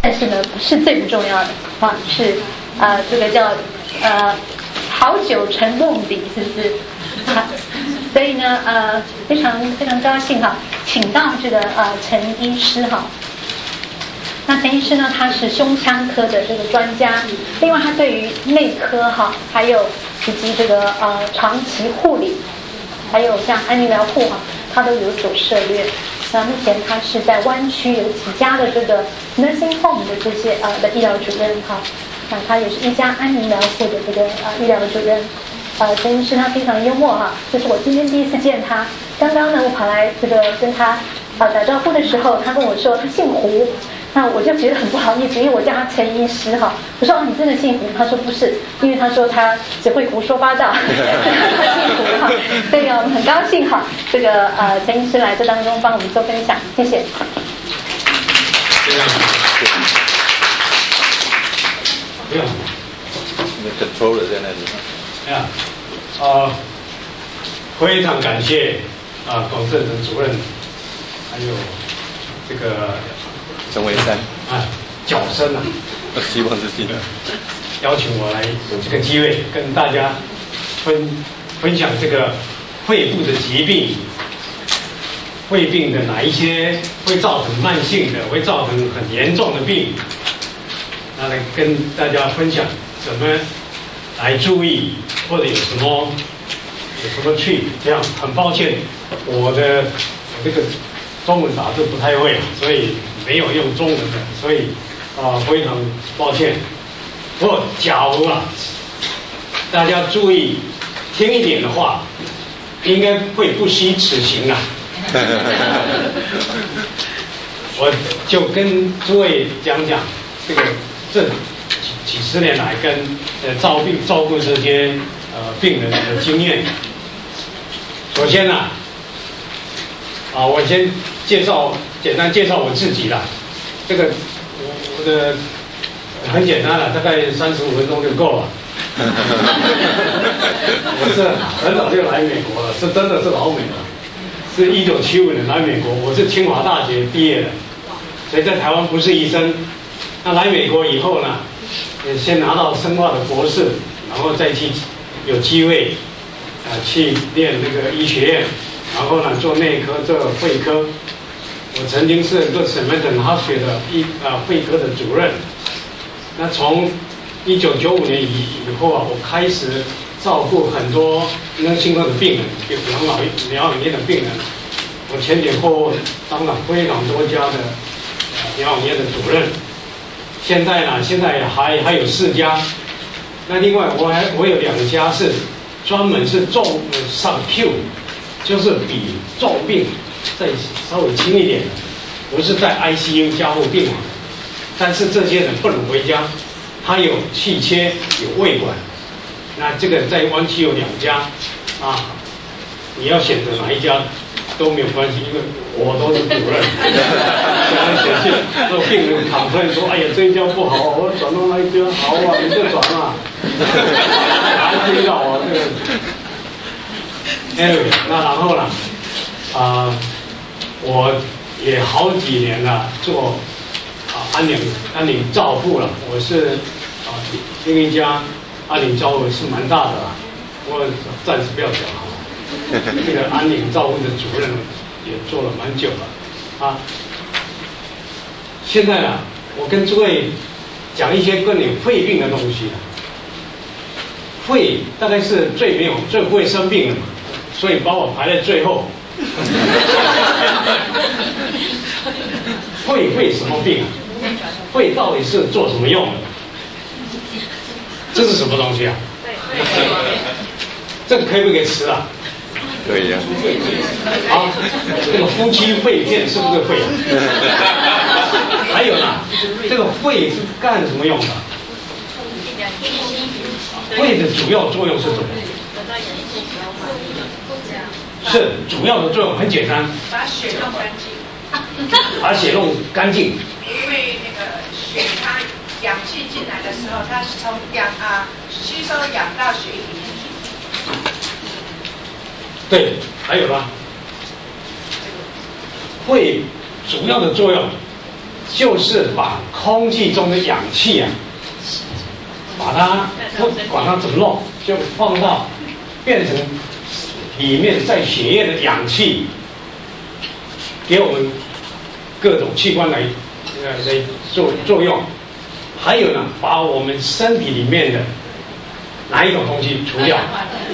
但是呢不是最不重要的啊，是这个叫好酒成瓮底，是不是？所以呢非常非常高兴哈，请到这个陈医师哈。那陈医师呢，他是胸腔科的这个专家，另外他对于内科哈，还有以及这个长期护理，还有像安宁疗护哈，他都有所涉猎。那目前他是在湾区有几家的这个 nursing home 的这些的医疗主任哈，那他也是一家安宁疗护的这个医疗主任。陈医师他非常幽默哈，这是我今天第一次见他。刚刚呢，我跑来这个跟他打招呼的时候，他跟我说他姓胡。那我就觉得很不好意思，因为我叫他陈医师哈。我说你真的姓胡？他说不是，因为他说他只会胡说八道，他姓胡哈。所以我们很高兴哈，这个陈医师来这当中帮我们做分享，谢谢。 不用。 你的 controller 在那里。 非常感谢龚正成主任，还有这个陈维山角声希望是记得邀请我来有这个机会跟大家分享这个肺部的疾病，肺病的哪一些会造成慢性的，会造成很严重的病，那来跟大家分享怎么来注意，或者有什么去这样。很抱歉，我这个中文打字不太会，所以没有用中文的，所以非常抱歉。不过假如大家注意听一点的话，应该会不虚此行我就跟诸位讲这几十年来跟照顾这些病人的经验。首先我先简单介绍我自己啦。这个我的很简单了，大概35分钟就够了。我是很早就来美国了，是真的是老美了，是1975年来美国，我是清华大学毕业的，所以在台湾不是医生。那来美国以后呢，先拿到生化的博士，然后再有机会去念那个医学院，然后呢做内科做肺科。我曾经是做 Saint Hospital 的肺科的主任。那从1995年以后我开始照顾很多心脏的病人，有养老院的病人。我前前后后当了非常多家的养老院的主任。现在还有4家。那另外我有2家是专门是subacute， 就是比重病再稍微轻一点的，不是在 ICU 加护病房，但是这些人不能回家，他有气切有胃管。那这个在湾区有2家你要选择哪一家都没有关系，因为我都是主任。说病人躺出来说，哎呀这一家不好，我转到那一家好你就转还听到这个。anyway， 那然后我也好几年了做安宁照护了。我是另一家安宁照护是蛮大的不过暂时不要讲这个安宁照护的主任也做了蛮久了现在我跟诸位讲一些关于肺病的东西肺大概是最不会生病的嘛，所以把我排在最后。肺什么病肺到底是做什么用的？这是什么东西这个可不可以吃可以这个夫妻肺片是不是肺还有这个肺是干什么用的？肺的主要作用是什么？是主要的作用很简单， 把血弄干净。 把血弄干净。 因为那个血它氧气进来的时候，它是从吸收氧到血液里面去。 对，还有肺主要的作用就是把空气中的氧气啊，把它不管它怎么弄，就放到变成里面在血液的氧气，给我们各种器官来作用。还有呢，把我们身体里面的哪一种东西除掉？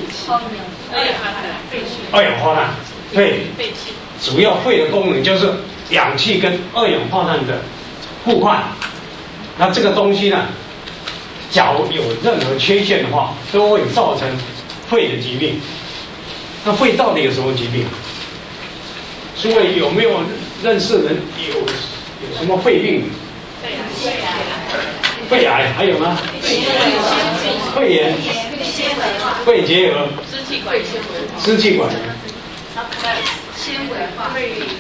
二氧化碳。肺主要肺的功能就是氧气跟二氧化碳的互换。那这个东西呢，假如有任何缺陷的话，都会造成肺的疾病。那肺到底有什么疾病？诸位有没有认识人有什么肺病？肺癌还有吗？肺炎、肺结核、支气管、 纤维化、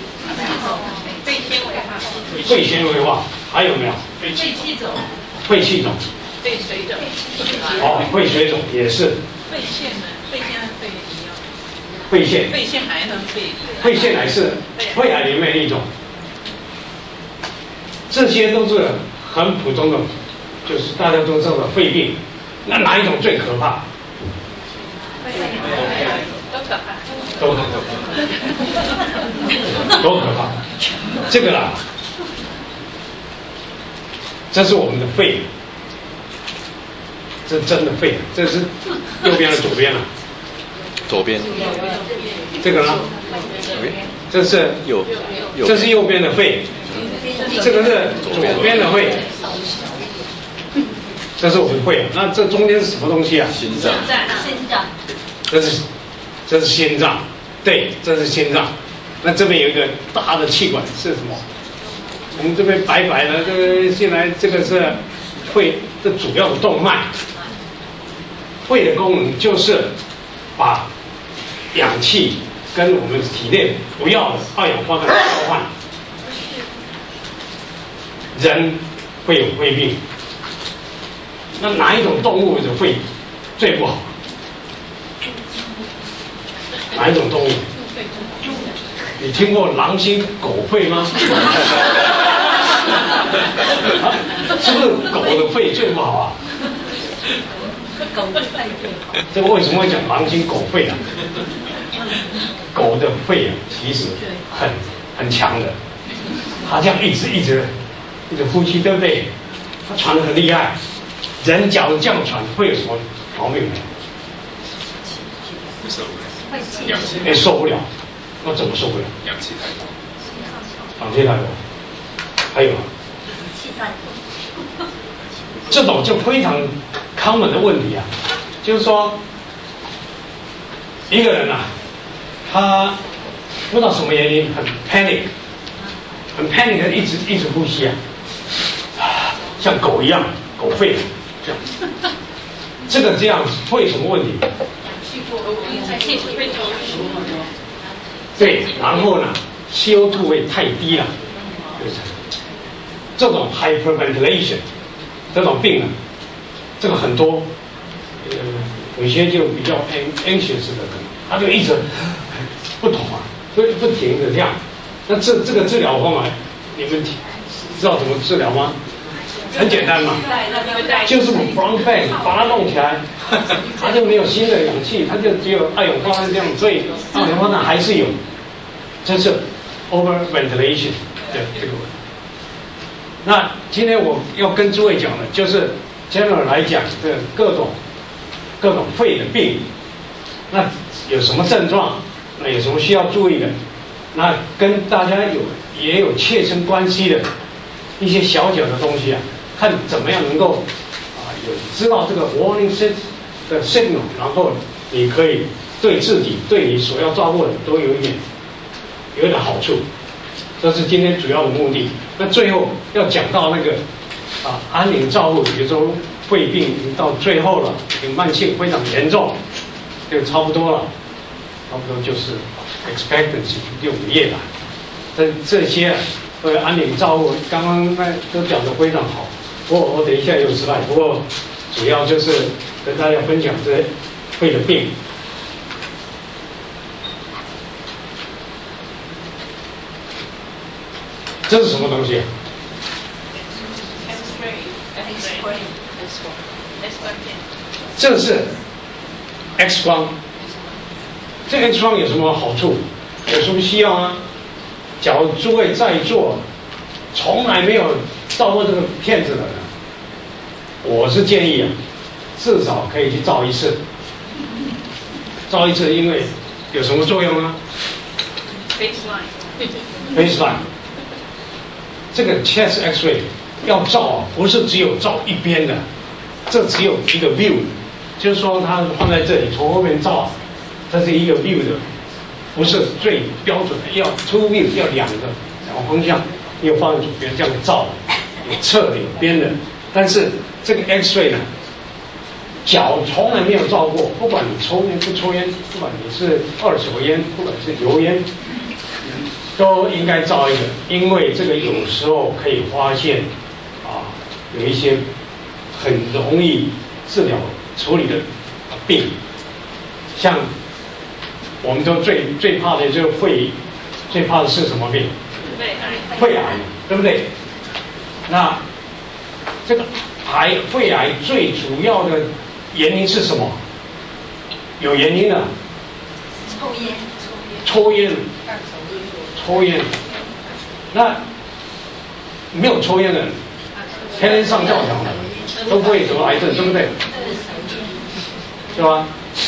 肺纤维化，还有没有？ 肺气肿、 肺气肿、 肺水肿。 肺水肿也是。 肺腺呢？肺腺和肺一样。 肺腺。 肺腺癌和肺腺癌是肺癌里面的一种。这些都是很普通的，就是大家都知道的肺病。那哪一种最可怕？都可怕。都可怕。这个啦，这是我们的肺，这真的肺，这是右边的左边了。 左边。 这个呢？这是这是右边的肺，这个是左边的肺。这是我们肺，那这中间是什么东西啊？ 心脏。 这是心脏，对，这是心脏。那这边有一个大的气管是什么？我们这边白白的，这个现在这个是肺的主要的动脉。肺的功能就是把氧气跟我们体内不要的二氧化碳交换。人会有肺病，那哪一种动物的肺最不好？哪一种动物？你听过狼心狗肺吗？是不是狗的肺最不好啊？这个为什么会讲狼心狗肺啊？狗的肺啊，其实很强的，它这样一直呼吸，对不对？它喘得很厉害。人假如这样喘，会有什么毛病没有？受不了。那怎么受不了？氧气太高。氧气太高。还有气太多。这种就非常 common 的问题啊，就是说一个人啊，他不知道什么原因很 panic， 一直呼吸啊，像狗一样，狗肺这样。这样会有什么问题？对，然后呢 ，CO2 会太低了，这种 hyperventilation 这种病呢，这个很多，有些就比较 anxious 的人，他就一直不同啊，不停的这样。那这个治疗方法，你们知道怎么治疗吗？很简单嘛，就是我们 bronch bag 把它弄起来，它就没有新的氧气，它就只有二氧化碳这样，所以二氧化碳还是有，这是 over ventilation 的这个问题。那今天我要跟诸位讲的，就是 general 来讲的各种肺的病，那有什么症状，那有什么需要注意的，那跟大家也有切身关系的一些小小的东西啊，看怎么样能够有知道这个 warning的 signal， 然后你可以对自己对你所要照顾的都有一点好处。这是今天主要的目的。那最后要讲到那个安宁照护，比如说肺病到最后了，有慢性非常严重，就差不多了，差不多就是 expectancy 6个月了。这些安宁照护刚刚都讲得非常好，我等一下有slide，不过主要就是跟大家分享这肺的病。这是什么东西？ 这是 X 光。这 X 光有什么好处？有什么需要啊？假如诸位在座从来没有照过这个片子的人，我是建议啊，至少可以去照一次。照一次，因为有什么作用呢 ？Baseline。这个 chest X-ray 要照啊，不是只有照一边的，这只有一个 view， 就是说它放在这里，从后面照，这是一个 view 的，不是最标准的，要 two view， 要两方向，一个放在左边这样照，有侧的有边的。但是这个 X-ray 呢，脚从来没有照过，不管你抽烟不抽烟，不管你是二手烟，不管是油烟，都应该照一个，因为这个有时候可以发现有一些很容易治疗处理的病，像我们都最怕的就是最怕的是什么病？肺癌，对不对？那这个肺癌最主要的原因是什么？有原因的。抽烟。那没有抽烟的人，天天上教堂的，都不会得癌症，对不对？是吧？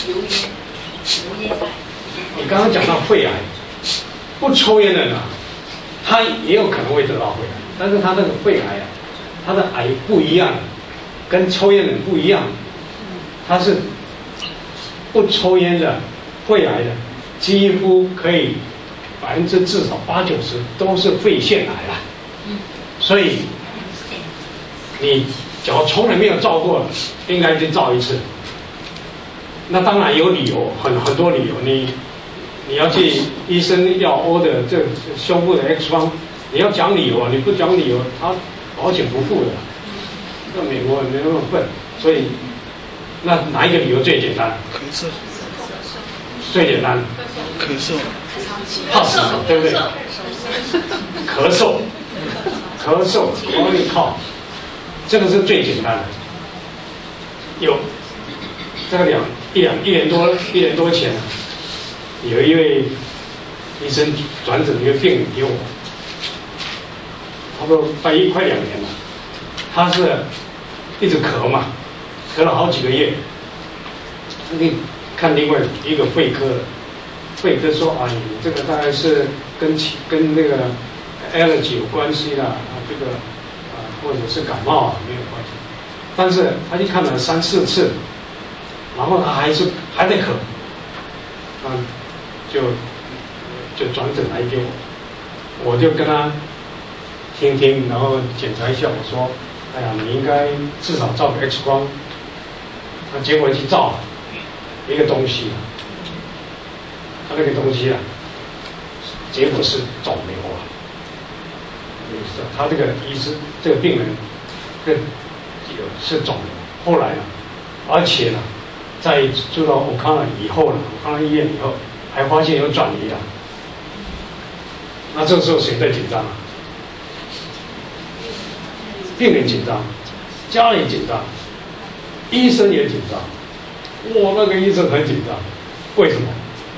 你刚刚讲到肺癌，不抽烟的人啊，他也有可能会得到肺癌，但是他那个肺癌啊，他的癌不一样，跟抽烟的人不一样，他是不抽烟的肺癌的，几乎可以至少80-90%都是肺腺癌了。所以你只要从来没有照过，应该去照一次。那当然有理由，很多理由。你要去医生要 order 这胸部的 X 光，你要讲理由啊，你不讲理由，他保险不付的。那美国人没那么笨，所以那哪一个理由最简单？ 咳嗽。 最简单。 咳嗽。 怕死，对不对？咳嗽，chronic cough，这个是最简单的。有这个一年多前，有一位医生转诊一个病人给我，差不多快2年了，他是一直咳嘛，咳了好几个月，看另外一个肺科的。肺科说啊，你这个大概是跟那个 allergy 有关系啦，这个或者是感冒没有关系。但是他去看了3-4次，然后他还在咳，就转诊来给我就跟他听，然后检查一下，我说，哎呀，你应该至少照个 X 光。那结果去照一个东西。他那个东西啊，结果是肿瘤啊。他这个这个病人是肿瘤，后来呢，而且呢，在住到武康以后呢，武康医院以后，还发现有转移啊。那这时候谁在紧张啊？病人紧张，家人紧张，医生也紧张。我那个医生很紧张，为什么？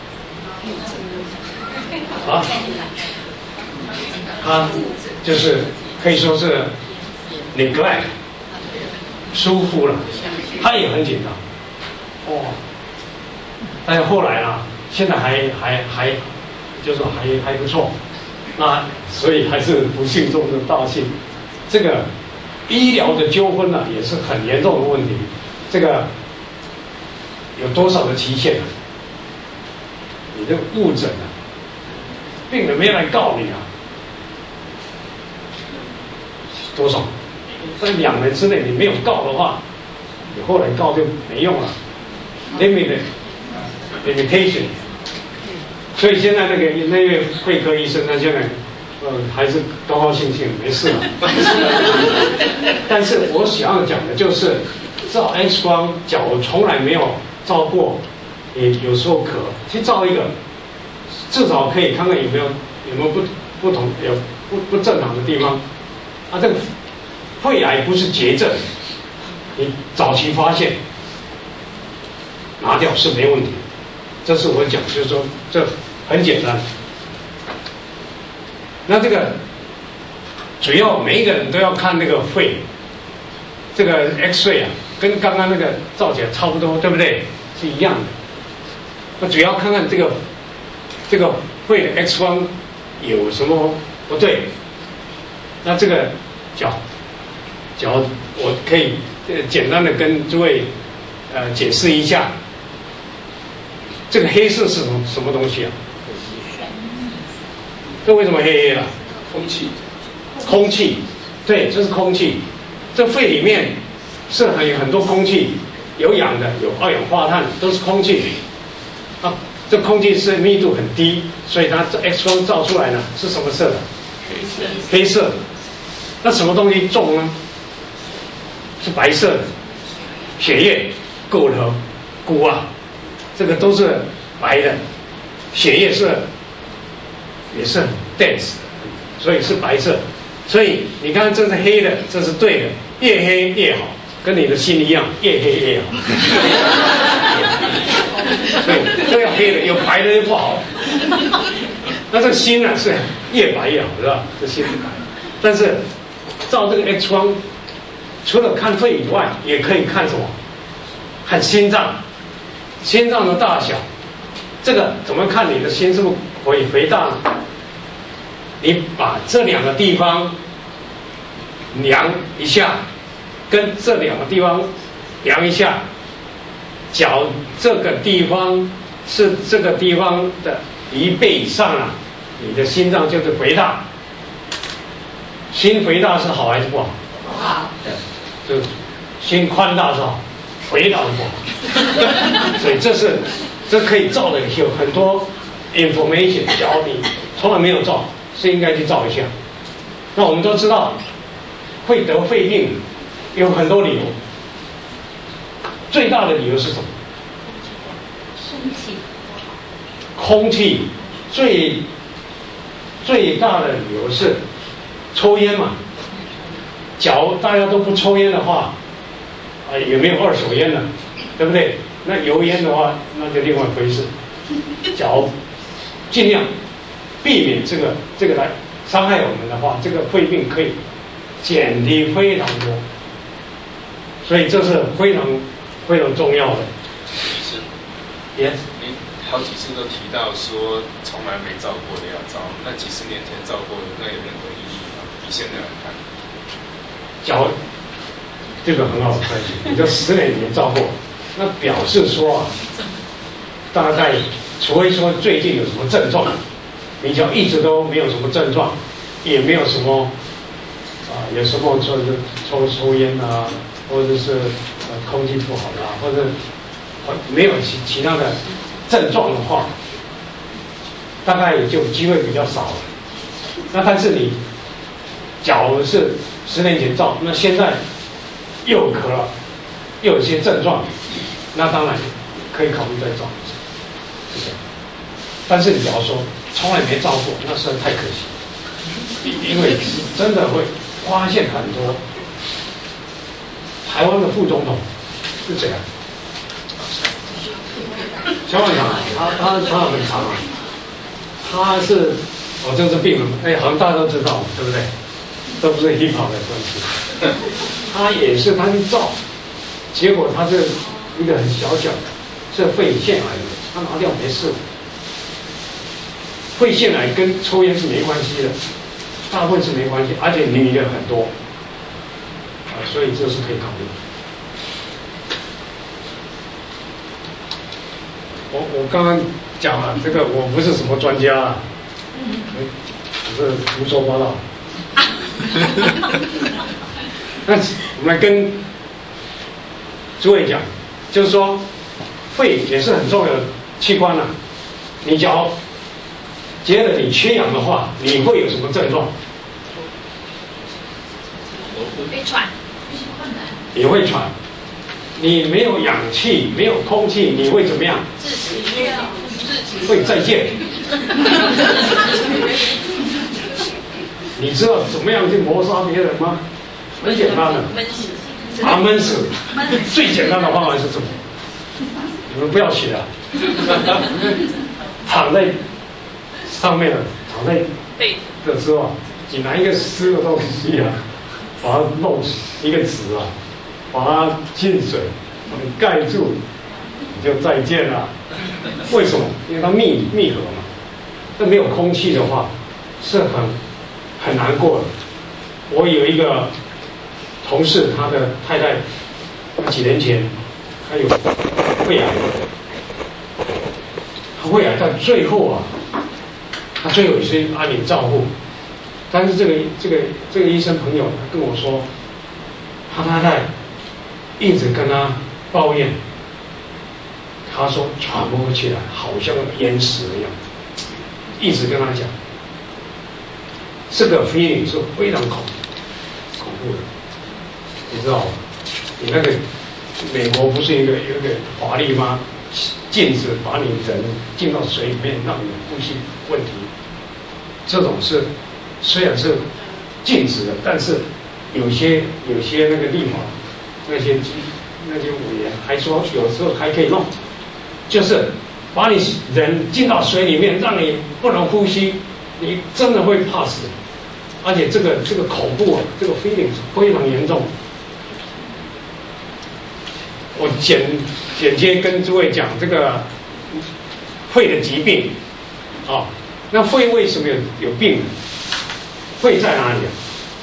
他就是可以说是 neglect 疏忽了，他也很紧张。但是后来呢，现在还就是还不错。那所以还是不幸中的大幸。这个医疗的纠纷呢，也是很严重的问题。这个有多少的期限啊？你这个误诊啊，病人没来告你啊，多少？在2年之内你没有告的话，你后来告就没用了。limitation。所以现在那位肺科医生，他现在还是高高兴兴没事了。但是我想要讲的就是，照 X 光，假如从来没有照过。有时候咳，去照一个，至少可以看看有没有不同不正常的地方。这个肺癌不是绝症，你早期发现拿掉是没问题。这是我讲，就是说这很简单。那这个主要每一个人都要看那个肺，这个 X-ray 啊，跟刚刚那个照起来差不多，对不对？是一样的。那主要看看这个肺的 X 光有什么不对。那这个脚我可以简单的跟诸位解释一下，这个黑色是什么东西啊？这为什么黑黑的？空气，对，这是空气。这肺里面是有很多空气，有氧的，有二氧化碳，都是空气。啊，这空气是密度很低，所以它这 X 光照出来呢是什么色的？黑色。那什么东西重呢？是白色的，血液、骨头、骨啊，这个都是白的，血液也是很 dense 的，所以是白色。所以你看这是黑的，这是对的，越黑越好，跟你的心一样，越黑越好。对，都要黑的，有白的就不好。那这个心呢是越白越好，是吧？这心是白，但是照这个 X 光，除了看肺以外，也可以看什么？看心脏，心脏的大小。这个怎么看你的心是不是肥大呢？你把这两个地方量一下，跟这两个地方量一下，脚这个地方是这个地方的1倍以上啊，你的心脏就是肥大。心肥大是好还是不好？ 不好。 对，就心宽大是好，肥大是不好。所以这可以照的有很多 information， 假如你从来没有照，是应该去照一下。那我们都知道，会得肺病有很多理由，最大的理由是什么？空气最大的理由是抽烟嘛。假如大家都不抽烟的话，也没有二手烟了，对不对？那油烟的话，那就另外一回事。假如尽量避免这个来伤害我们的话，这个肺病可以减低非常多，所以这是非常非常重要的。 是， 您好几次都提到说从来没照过的要照，那几十年前照过的，那有任何意义吗？以现在来看， 这个很好的关系，你这10年前照过，那表示说啊，大概除非说最近有什么症状，你只要一直都没有什么症状，也没有什么有什么说是抽烟啊，或者是空气不好啦，或者没有其他的症状的话，大概也就机会比较少了。那但是你假如是10年前照，那现在又咳了，又有一些症状，那当然可以考虑再照一次，是这样。但是你假如说从来没照过，那实在太可惜，因为真的会发现很多。台湾的副总统是这样，萧万长，他很长啊，他是这是病人，好像大家都知道，对不对？都不是 hip-hop 的关系。他也是他去照，结果他是一个很小的，是肺腺癌的，他拿掉没事。肺腺癌跟抽烟是没关系的，大部分是没关系，而且女的很多，所以这是可以考虑。我刚刚讲了这个，我不是什么专家啊，只是胡说八道。那我们跟诸位讲，就是说肺也是很重要的器官啊。你只要觉得你缺氧的话，你会有什么症状？ 会喘， 也会喘。你没有氧气，没有空气，你会怎么样？会再见。你知道怎么样去谋杀别人吗？ 很简单的，把它闷死。最简单的方法是什么？你们不要写啊，躺在上面了，躺在的时候，你拿一个湿的东西啊，把它弄一个纸啊，把它浸水，把它盖住，你就再见了。为什么？因为它密合嘛，那没有空气的话是很难过的。我有一个同事，他的太太几年前他有肺癌，他肺癌到最后啊，他最后也是安宁照护，但是这个医生朋友他跟我说，他太太一直跟他抱怨，他说喘不起来，好像淹死一样，一直跟他讲，这个 feeling 是非常恐怖的，你知道吗？你那个美国不是有一个法律吗？禁止把你人进到水里面，让你呼吸问题。这种是虽然是禁止的，但是有些那个立法那些委员还说有时候还可以弄，就是把你人进到水里面，让你不能呼吸，你真的会怕死。而且这个恐怖啊，这个feeling非常严重。我简洁跟诸位讲这个肺的疾病啊，那肺为什么有病呢？肺在哪里啊？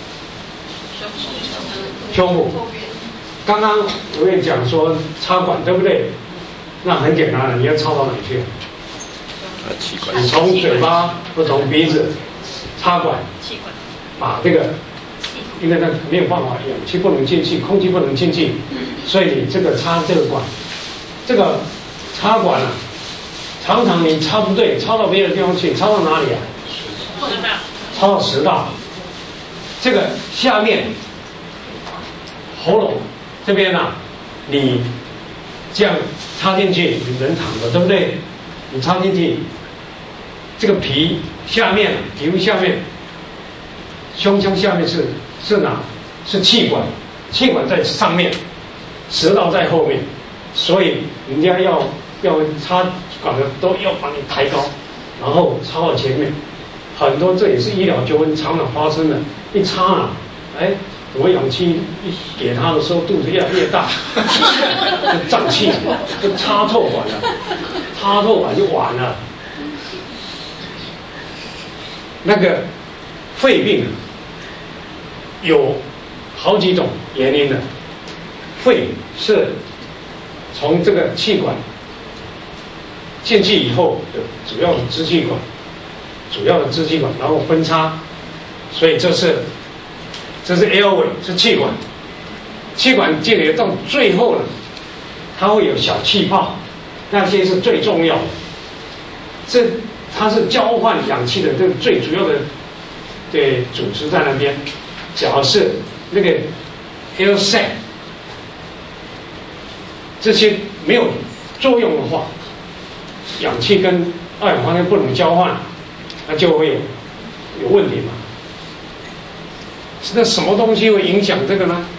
胸部。刚刚我跟你讲说插管对不对？那很简单了，你要插到哪里去？ 气管。 你从嘴巴或从鼻子插管，把这个，因为它没有办法，氧气不能进去，空气不能进去，所以你这个插这个管，这个插管啊，常常你插不对，插到别的地方去，插到哪里啊？插到食道，这个下面喉咙这边啊，你这样插进去，你人躺着对不对？你插进去，这个皮下面，皮肤下面。胸腔下面是哪？是气管，气管在上面，食道在后面，所以人家要插管的都要把你抬高，然后插到前面。很多这也是医疗纠纷常常发生的，一插啊，哎，怎么氧气一给他的时候肚子越来越大，就胀气，就插错管了，插错管就完了。那个肺病有好几种原因的，肺是从这个气管进去以后的主要的支气管，然后分叉，所以这是 airway 是气管，气管进来到最后呢，它会有小气泡，那些是最重要的，它是交换氧气的这个最主要的组织在那边。只要是那个 air sac 这些没有作用的话，氧气跟二氧化碳不能交换，那就会有问题嘛。那什么东西会影响这个呢？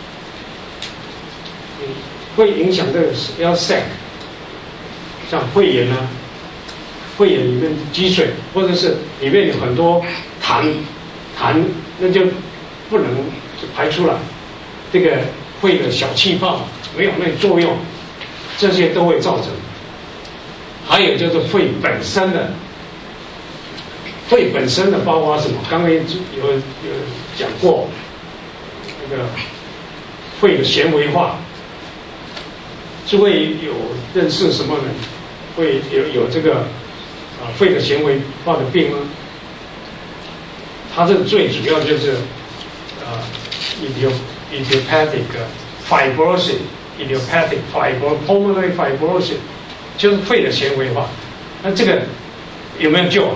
会影响这个 air sac， 像肺炎啊，肺炎里面积水，或者是里面有很多痰，那就不能排出来，这个肺的小气泡没有那作用，这些都会造成。还有就是肺本身的包括什么？刚刚有讲过，那个肺的纤维化，诸位有认识什么人会有这个肺的纤维化的病吗？它这最主要就是idiopathic fibrosis， pulmonary fibrosis， 就是肺的纤维化。那这个有没有救啊？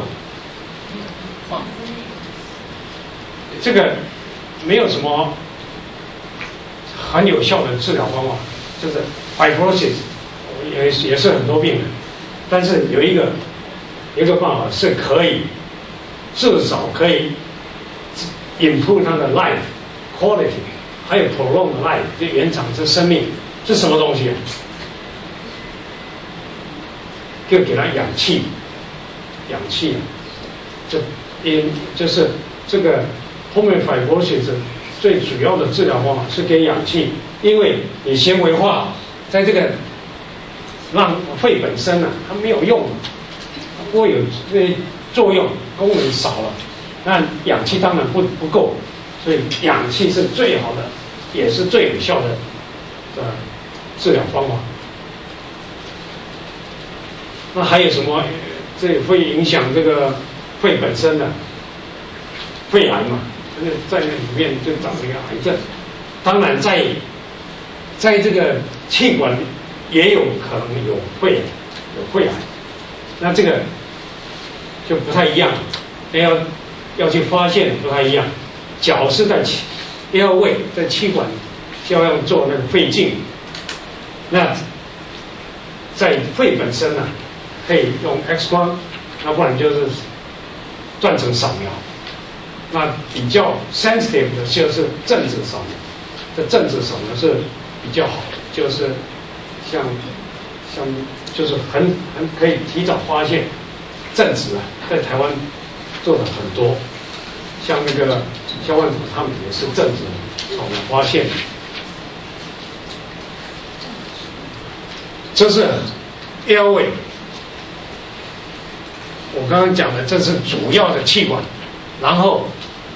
这个没有什么很有效的治疗方法，就是 fibrosis 也是很多病人，但是有一个办法是可以至少可以improve 他的 life quality， 还有 prolonged life 就延长这生命，是什么东西啊？就给它氧气，氧气，就是这个pulmonary fibrosis 最主要的治疗方法是给氧气，因为你纤维化在这个让肺本身呢、它没有用，它不会有这些作用，功能少了，那氧气当然不够，所以氧气是最好的，也是最有效的治疗方法。那还有什么？这会影响这个肺本身的肺癌嘛？在那里面就长了一个癌症。当然在这个气管也有可能有肺癌，那这个就不太一样，要去发现不太一样。脚是在airway在气管就要做那个肺镜，那在肺本身呢？可以用 X 光，那不然就是断层扫描。那比较 sensitive 的就是正子扫描，这正子扫描是比较好的，就是像就是很可以提早发现正子啊，在台湾做的很多，像那个肖万祖他们也是正子扫描发现。这是 airway。我刚刚讲的这是主要的气管，然后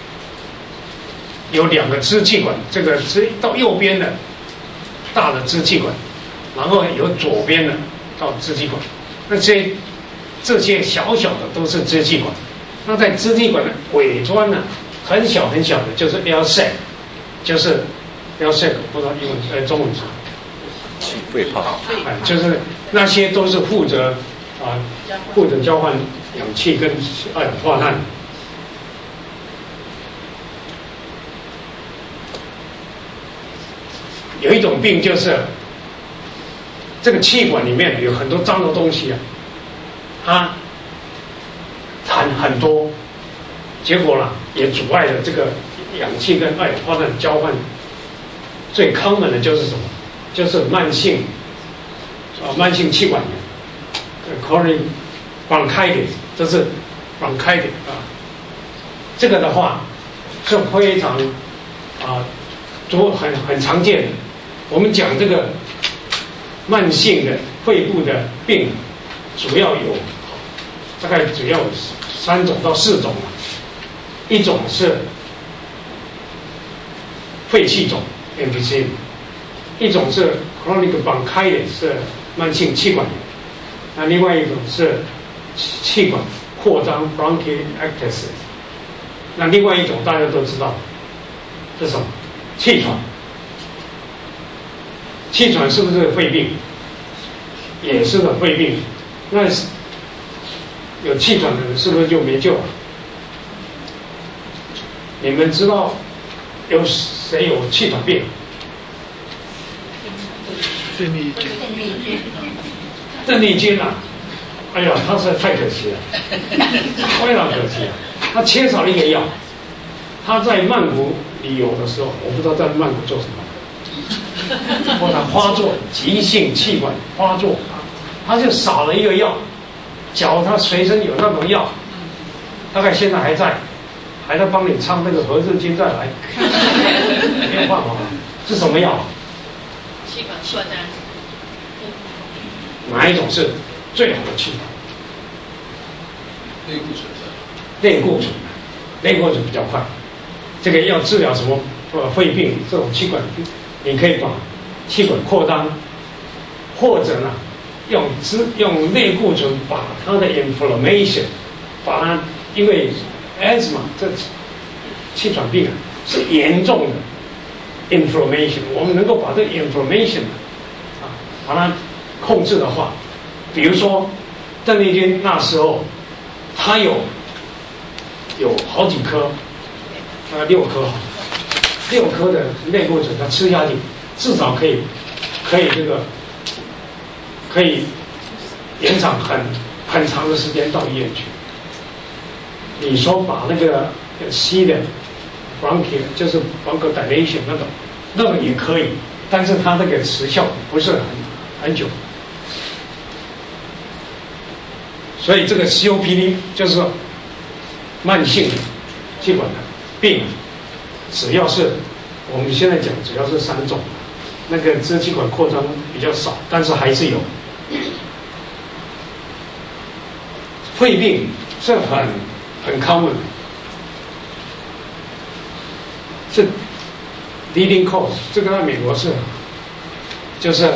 有2个支气管，这个是到右边的大的支气管，然后有左边的到支气管，那这些小小的都是支气管。那在支气管的尾端呢，很小很小的就是 air sac， 就是 air sac， 不知道英文中文气肺泡， 就是那些都是负责交换氧气跟二氧化碳。有一种病就是这个气管里面有很多脏的东西啊，它很多，结果呢也阻碍了这个氧气跟二氧化碳交换。最 common 的就是什么？就是慢性气管炎 ，chronic bronchitis， 这是 bronchitis 啊。这个的话是非常很常见的。我们讲这个慢性的肺部的病，大概主要有3种到4种。一种是肺气肿 emphysema， 一种是 chronic bronchitis 是慢性气管炎，那另外一种是气管扩张 bronchiectasis， 那另外一种大家都知道是什么？气喘。气喘是不是肺病？也是个肺病。那有气喘的人是不是就没救了？你们知道有谁有气喘病？邓丽君啊，哎呀，他实在太可惜了，非常可惜啊！他缺少了一个药。他在曼谷旅游的时候，我不知道在曼谷做什么。或者发作，急性气管发作，他就少了一个药。假如他随身有那种药，大概现在还在帮你唱那个何日君再来，没有办法。是什么药？ 气管扩张。 哪一种是最好的气管？类固醇比较快。这个要治疗什么肺病这种气管病，你可以把气管扩张，或者呢用类固醇把它的 inflammation， 把它，因为 asthma 这气喘病是严重的 inflammation， 我们能够把这个 inflammation 把它控制的话，比如说邓丽君那时候她有好几颗，6颗，6颗的类固醇，她吃下去至少可以这个可以延长很长的时间到医院去。你说把那个吸的 bronchial 就是 bronchodilation 那种那个也可以，但是它那个时效不是很久。所以这个 COPD 就是说慢性的气管的病，只要是我们现在讲，主要是3种，那个支气管扩张比较少，但是还是有。肺病是很 common， 是 leading cause， 这个在美国是就是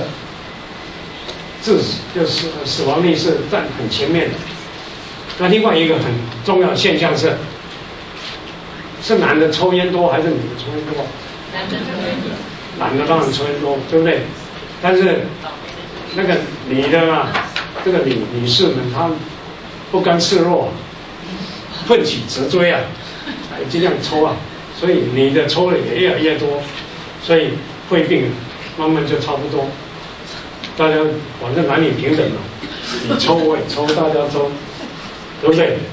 死亡率是占很前面的。那另外一个很重要的现象是男的抽烟多还是女的抽烟多？ 男的抽烟多。 男的当然抽烟多，对不对？但是那个女的啊，这个女士们她不甘示弱，奋起直追啊，尽量抽啊，所以女的抽的也越来越多，所以肺病慢慢就差不多。大家反正男女平等嘛，你抽我也抽，大家抽，对不对？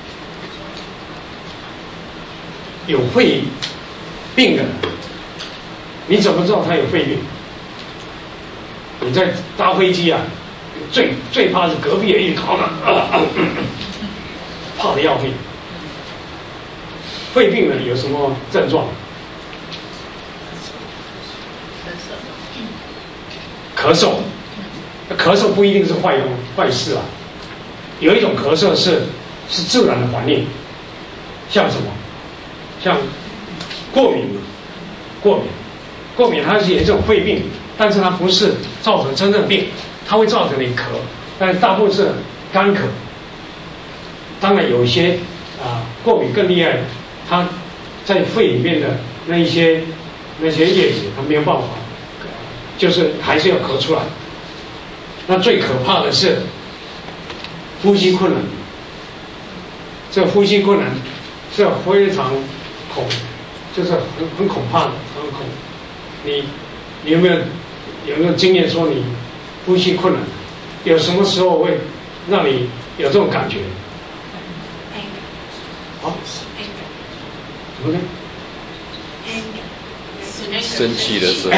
有肺病的，你怎么知道他有肺病？你在搭飞机啊，最怕是隔壁的一考的，怕的要命。肺病呢有什么症状？咳嗽，咳嗽不一定是坏事啊。有一种咳嗽是自然的反应，像什么？像过敏它是一种肺病，但是它不是造成真正的病，它会造成你咳，但是大部分是干咳。当然有一些过敏更厉害，它在肺里面的那些液体它没有办法，就是还是要咳出来。那最可怕的是呼吸困难，这呼吸困难是非常就是很恐怕的，很恐。你有没有经验说你呼吸困难？有什么时候会让你有这种感觉？什么呢？ 生气的时候。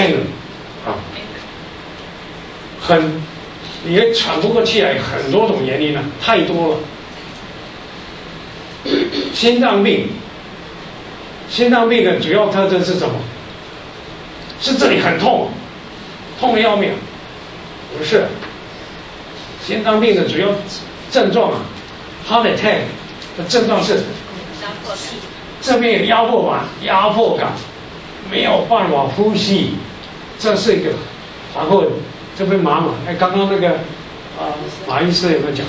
你也喘不过气来，很多种原因了，太多了。心脏病的主要特征是什么？是这里很痛，痛得要命？不是，心脏病的主要症状啊 ，heart attack 的症状是这边有压迫感，没有办法呼吸，这是一个。然后这边麻，刚刚那个马医师有没有讲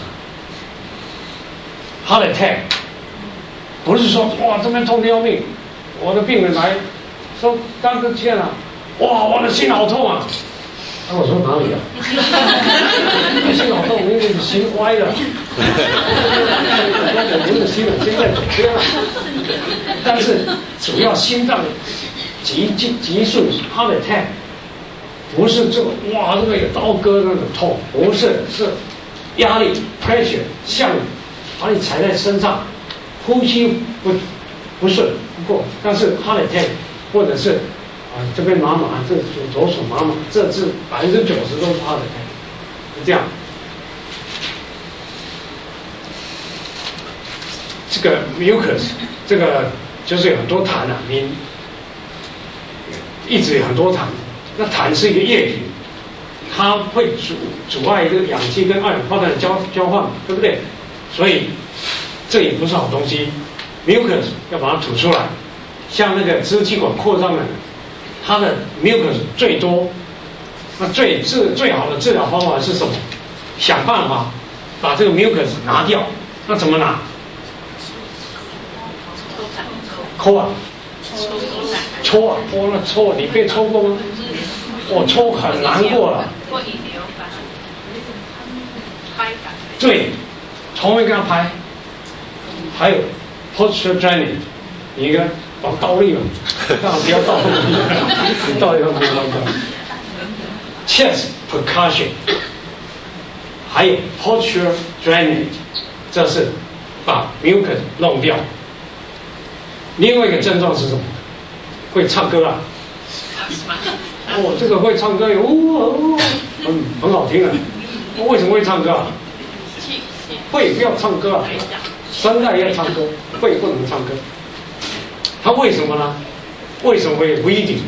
？heart attack 不是说哇这边痛得要命，我的病人来说刚刚见了，哇我的心好痛啊！我说哪里啊？心好痛，因为你心歪了。我们的心在左边了，但是主要心脏急速 heart attack。不是这个哇，这个有刀割那种痛，不是，是压力 pressure 像把你踩在身上，呼吸不顺不过，但是 heart attack 或者是这边麻，这左手麻，这是90%都是 heart attack， 是这样。这个 mucus 这个就是有很多痰啊，你一直有很多痰。那痰是一个液体，它会阻碍这个氧气跟二氧化碳的交换，对不对？所以这也不是好东西。mucus 要把它吐出来，像那个支气管扩张的，它的 mucus 最多。那最好的治疗方法是什么？想办法把这个 mucus 拿掉。那怎么拿？抠啊！抽啊！那抽，你被抽过吗？我抽很难过了。对，从未跟他拍。还有 posture drainage， 你应该往倒立嘛，当然不要倒立，你倒立都没有关系。chest percussion， 还有 posture drainage， 这是把 mucus 弄掉。另外一个症状是什么？会唱歌啊。 是吗？ 哦，这个会唱歌哟，很好听啊。为什么会唱歌啊？会不要唱歌啊，声带要唱歌，会不能唱歌。它为什么呢？为什么会 bleeding？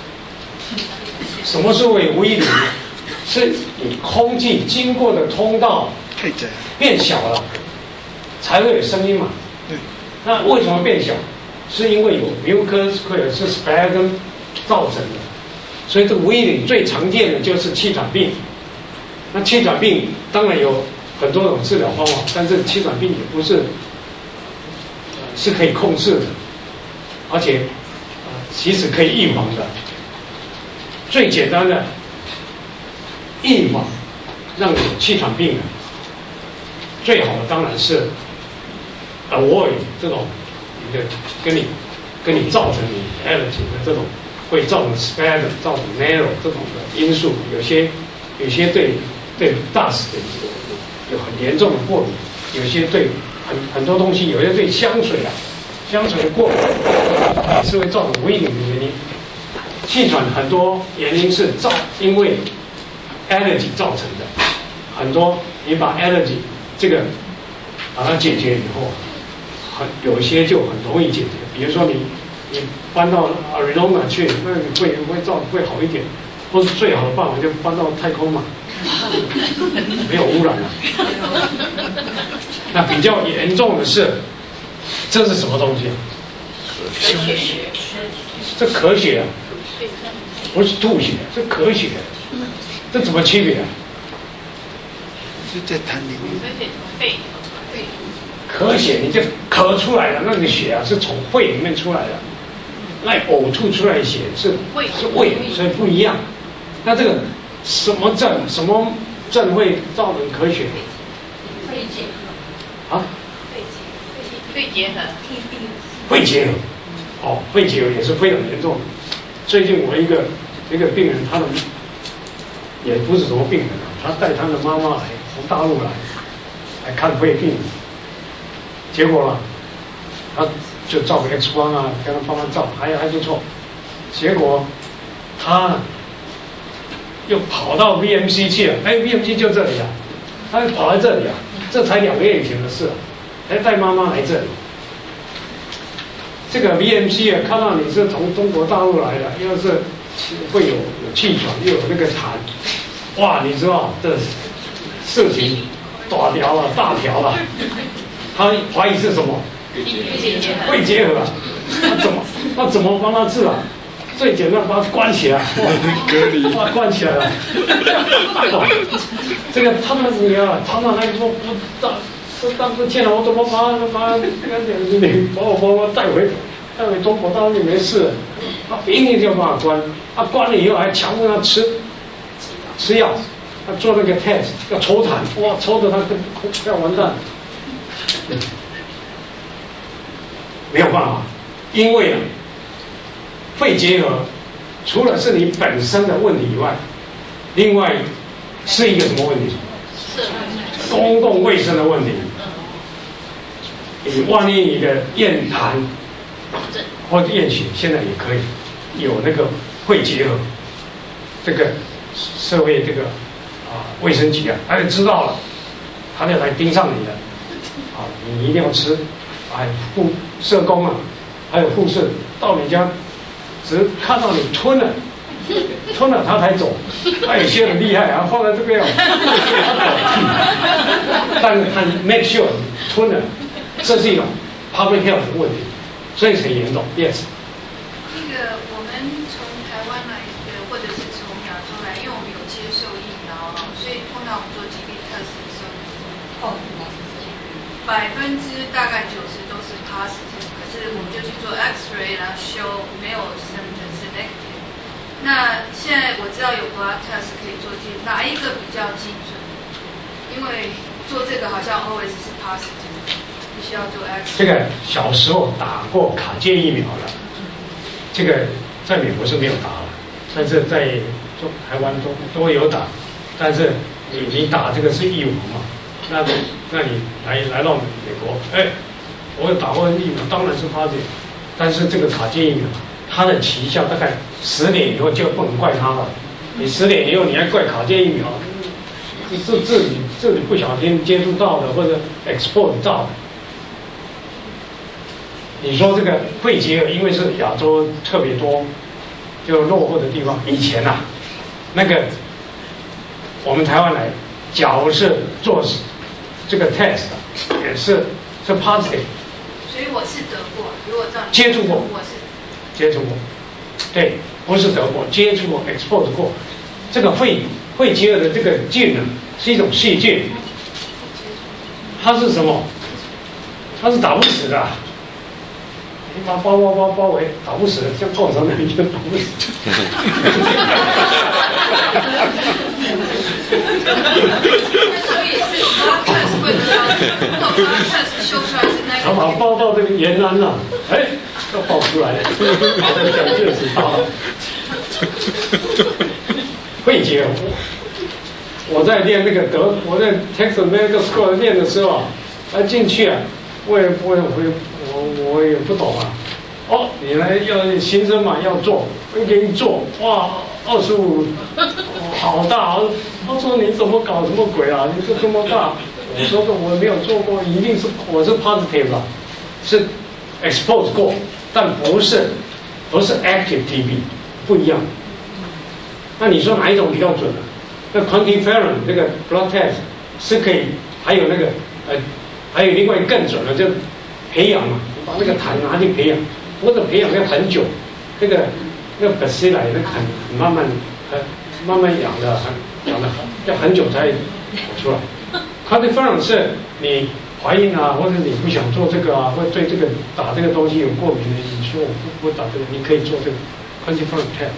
什么是会 bleeding？ 是你空气经过的通道变小了，才会有声音嘛。那为什么变小？是因为有 mucus 或者是 spasm 造成的。所以这个 bleeding 最常见的就是气喘病。那气喘病当然有很多种治疗方法，但是气喘病也不是是可以控制的，而且其实可以预防的。最简单的预防让有气喘病的，最好的当然是 avoid 这种跟你造成你 allergy 的这种会造成 spasm 造成 narrow 这种的因素，有些对 dust 有很严重的过敏，有些对很多东西，有些对香水的过敏也是会造成bleeding的原因。气喘很多原因是因为 allergy 造成的，很多你把 allergy 这个把它解决以后，有一些就很容易解决。比如说你搬到 Arizona 去，那你会好一点，或是最好的办法就搬到太空嘛，没有污染了。那比较严重的是，这是什么东西啊？这咳血啊，不是吐血，是咳血，这怎么区别啊？ 是在痰里面。 咳血你就咳出来的那个血啊，是从肺里面出来的，那呕吐出来的血是胃，所以不一样。那这个什么症会造成咳血？ 肺结核啊？ 肺结核。 肺结核。哦，肺结核也是非常严重。最近我一个病人，他的也不是什么病人啊，他带他的妈妈来从大陆来看肺病，结果呢，他就照个 X 光啊，跟他帮他照，还不错。结果他又跑到 VMC 去了，VMC 就这里啊，他跑来这里啊，这才2个月以前的事啊，还带妈妈来这里。这个 VMC 啊，看到你是从中国大陆来的，又是会有气喘，又有那个痰，哇，你知道这事情大条了。他怀疑是什么？肺结核。那怎么帮他治啊？最简单，把他关起来，哇，关起来了。这个他们女儿常常来说不大。当时见了我怎么把我带回中国大陆就没事，他一定就把他关，他关了以后还强迫他吃药，他做那个 test 要抽痰，哇，抽的他要完蛋，没有办法，因为肺结核除了是你本身的问题以外，另外是一个什么问题？公共卫生的问题。万一你的验痰或者验血，现在也可以有那个肺结核，这个社会这个卫生局啊，他就知道了，他就来盯上你了，你一定要吃，社工啊，还有护士到你家，只看到你吞了他才走，他有些很厉害啊，放在这边但是他 make sure 吞了。这是一种 public health 的问题，所以很严重。Yes。 那个我们从台湾来的，或者是从亚洲来，因为我们有接受疫苗，所以碰到我们做疾病特质的时候，大概90%都是 positive， 可是我们就去做 X-ray， 然后 show 没有 symptoms 是 negative。那现在我知道有 blood test 可以做哪一个比较精准？因为做这个好像 always 是 positive。 这个小时候打过卡介疫苗了，这个在美国是没有打了，但是在台湾都有打，但是你打这个是义务嘛？那你来到美国，我打过疫苗，当然是positive，但是这个卡介疫苗， 它的奇效大概10年以后就不能怪它了。你10年以后你还怪卡介疫苗，是自己不小心接触到的或者 export 到的。你说这个肺结核，因为是亚洲特别多，就落后的地方，以前啊，那个我们台湾来，假如是做这个 test 也是 positive。 所以我是得过，如果照你接触过， 我是接触过，对，不是得过，接触过 export 过。这个肺结核的这个菌呢，是一种细菌，它是什么？它是打不死的。你把包围，打不死的，像炮仗那样就打不死。 所以是 blood test 会得到，如果 blood test 修出来是那个， 他把它包到这个延安了，要爆出来了，好像讲就是他了。肺结核，我在练那个我在 Texas Medical School 练的时候啊，进去啊，我也不懂啊。你来要新生嘛要做，我给你做，哇，25，好大！他说你怎么搞什么鬼啊？你这么大？我说我没有做过，一定是我是 positive 啊，是 expose 过，但不是 active TB， 不一样。那你说哪一种比较准呢？那 quantiferon 这个 blood test 是可以，还有那个还有另外更准的，就培养嘛，把那个痰拿去培养，或者培养要很久，那个 bacilli 那个很慢慢养的要很久才跑出来。quantiferon 是你怀孕啊，或者你不想做这个啊，或者对这个打这个东西有过敏的，你说我不打这个，你可以做这个 quantiferon test。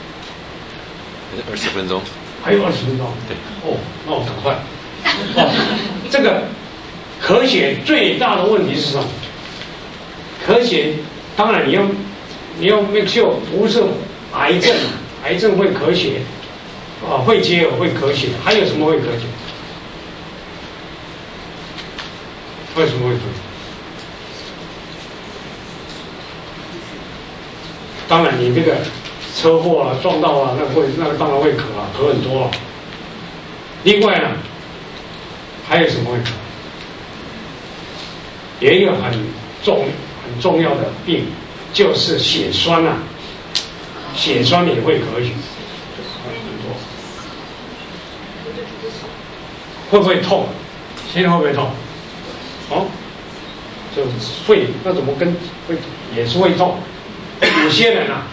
20分钟， 还有20分钟。 对。 那我赶快。这个咳血最大的问题是什么？咳血，当然你要 make sure 不是癌症，癌症会咳血，肺结核会咳血，还有什么会咳血？为什么会咳血？当然你这个车祸啊，撞到啊，那个当然会咳啊，咳很多啊。另外呢，还有什么会咳？有一个很重要的病，就是血栓啊，血栓也会咳血，很多。会不会痛？现在会不会痛？就肺那怎么跟会也是会痛？有些人啊。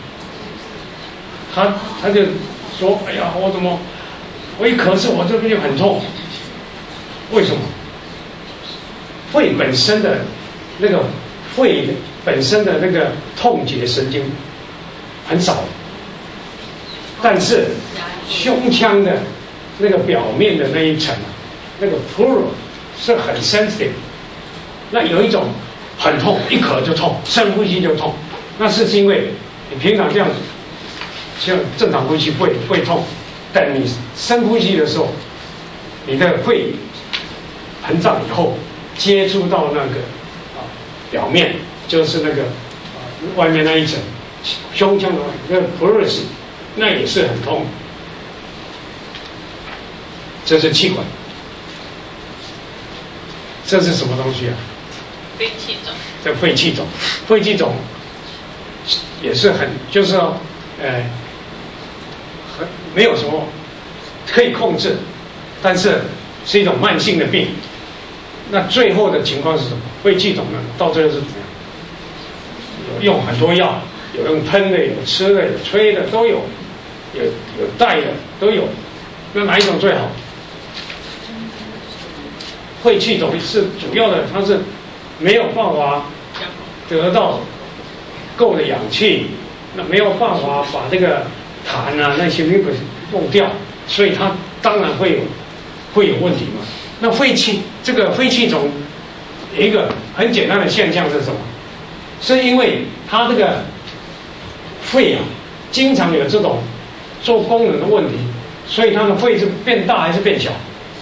他就说：“哎呀，我一咳嗽，我这边就很痛。为什么？肺本身的那个痛觉神经很少，但是胸腔的那个表面的那一层啊，那个 pleura 是很 sensitive。那有一种很痛，一咳就痛，深呼吸就痛，那是因为你平常这样子。”像正常呼吸会痛，但你深呼吸的时候，你的肺膨胀以后接触到那个表面，就是那个外面那一层胸腔的那个 pleuris， 那也是很痛。这是气管，这是什么东西啊？ 肺气肿。 这肺气肿，肺气肿也是就是说没有什么可以控制，但是是一种慢性的病。那最后的情况是什么？肺气肿呢？到最后是怎么样？有用很多药，有用喷的，有吃的，有吹的，都有，有带的都有。那哪一种最好？肺气肿是主要的，它是没有办法得到够的氧气，那没有办法把这个痰啊那些弄掉，所以它当然会有问题嘛。那肺气肿有一个很简单的现象是什么？是因为它这个肺啊经常有这种做功能的问题，所以它的肺是变大还是变小？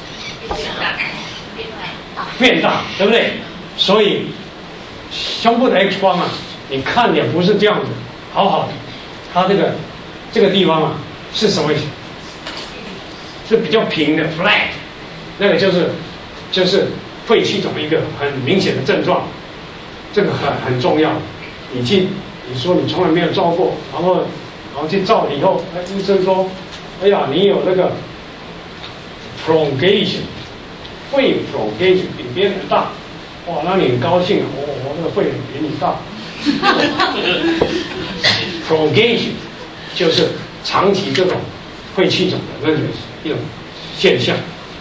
变大，对不对？所以胸部的 X 光啊，你看也不是这样子， 好好的，它这个地方啊是什么？是比较平的 flat， 那个就是肺气肿一个很明显的症状，这个很重要。你说你从来没有照过，然后去照了以后，医生说，哎呀，你有那个 prolongation， 肺 prolongation 比别人大，哇，那你很高兴啊，我那个肺比你大。prolongation 就是长期这种肺气肿的那种一种现象。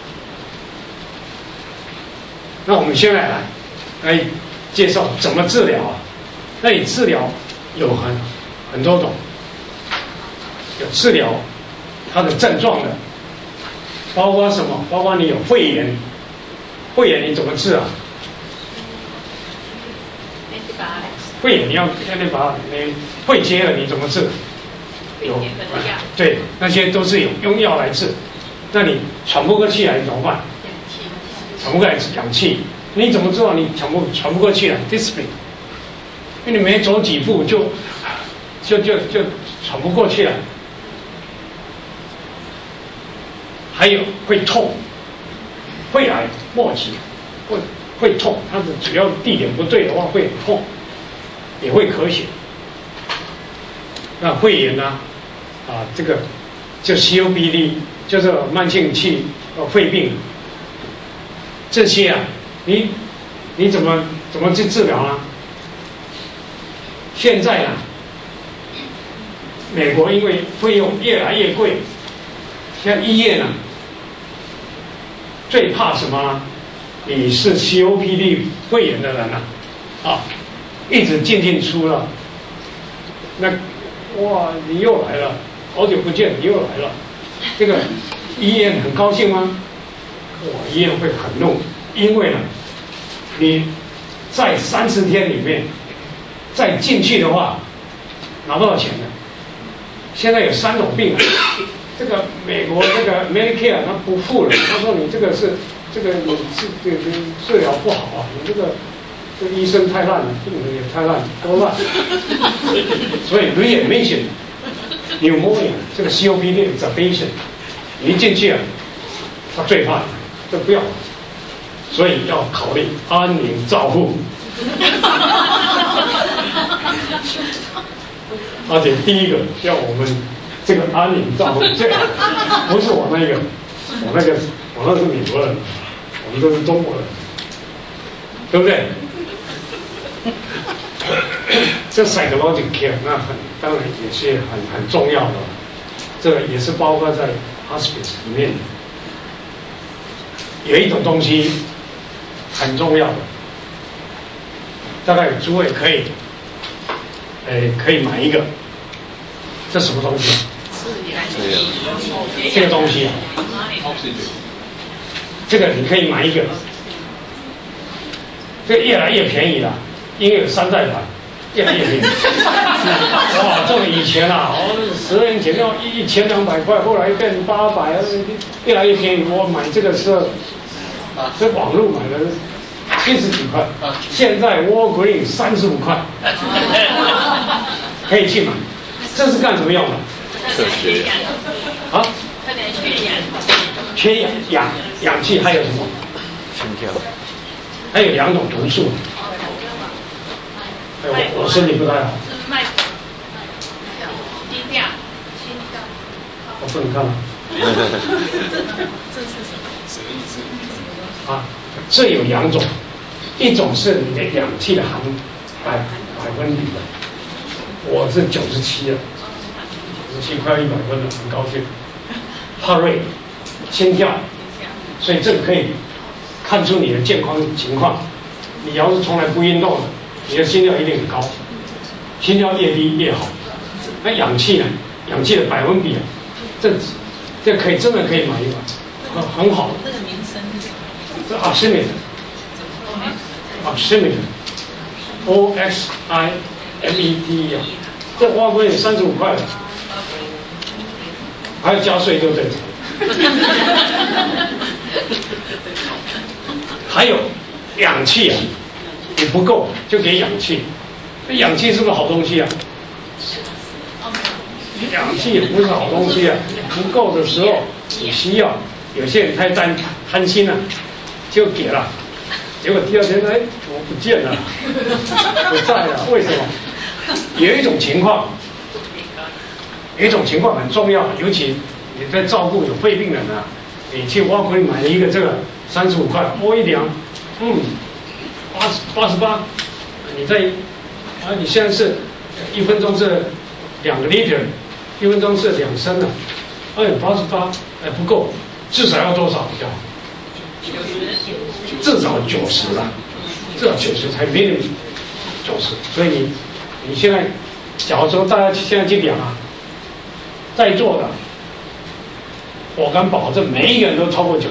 那我们现在来介绍怎么治疗啊？那你治疗有很多种，有治疗它的症状的，包括什么？包括你有肺炎，肺炎你怎么治啊？肺炎你要你肺结了你怎么治？有对，那些都是用药来治。那你喘不过气来怎么办？喘不过来氧气，你怎么知道你喘不过气来 ？dyspnea， 因为你没走几步就喘不过气来。还有会痛，肺癌末期会痛，它的只要地点不对的话会很痛，也会咳血。那肺炎呢？这个就 COPD， 就是慢性肺病。这些啊，你怎么去治疗呢？现在啊，美国因为费用越来越贵，现在医院啊，最怕什么呢？你是 COPD 肺炎的人啊，一直进出了，那哇，你又来了，好久不见，你又来了，这个医院很高兴吗？医院会很怒，因为呢，你在30天里面再进去的话，拿不到钱的。现在有3种病，这个美国这个 Medicare 他不付了，他说你这个你治疗不好啊，你这个医生太烂了，病人也太烂，都烂。所以 readmission pneumonia 这个 COPD exacerbation， 你一进去啊，他最怕这不要，所以要考虑安宁照护。而且第一个要我们这个安宁照护，这不是我那是美国人，我们都是中国人，对不对？这 psychological care 那当然也是很重要的，这个也是包括在 hospice 里面的。有一种东西很重要的，大概诸位可以买一个，这什么东西？这个东西啊，这个你可以买一个，这个越来越便宜了，因为有山寨版，越来越便宜。哇，这个以前啊，10年前要1200块，后来变800，越来越便宜。我买这个是在网络买的70几块，现在 Walgreen 35块，可以去买。这是干什么用的？ 测血氧。 啊？缺氧气，还有什么？ 心跳。 还有2种毒素。我身体不太好。 心跳。 我不能看了。 这是什么意思？ 啊，这有2种，一种是你的氧气的百分比的，我是97了，97快100分了，很高兴。heart rate 心跳，所以这个可以看出你的健康情况。你要是从来不运动的，你的心跳一定很高，心跳越低越好。那氧气呢？氧气的百分比啊，这真的可以买一把，很好。 那个名称是什么？ 这 oximeter OXIMET 啊，这花贵35块了，还要加税对不对？还有氧气啊，你不够就给氧气，那氧气是个好东西啊。 氧气也不是好东西啊，不够的时候你需要，有些人太贪心了，就给了，结果第二天哎我不见了，不在了，为什么？有一种情况很重要，尤其你在照顾有肺病人啊，你去挖苦里买了一个这个35块，摸一量，88，你在你现在是1分钟是2个 liter，1分钟是2升了，88不够，至少要多少比较好？至少90了，至少90才minimum 90，所以你现在，假如说大家现在去量啊，在座的，我敢保证每一个人都超过90。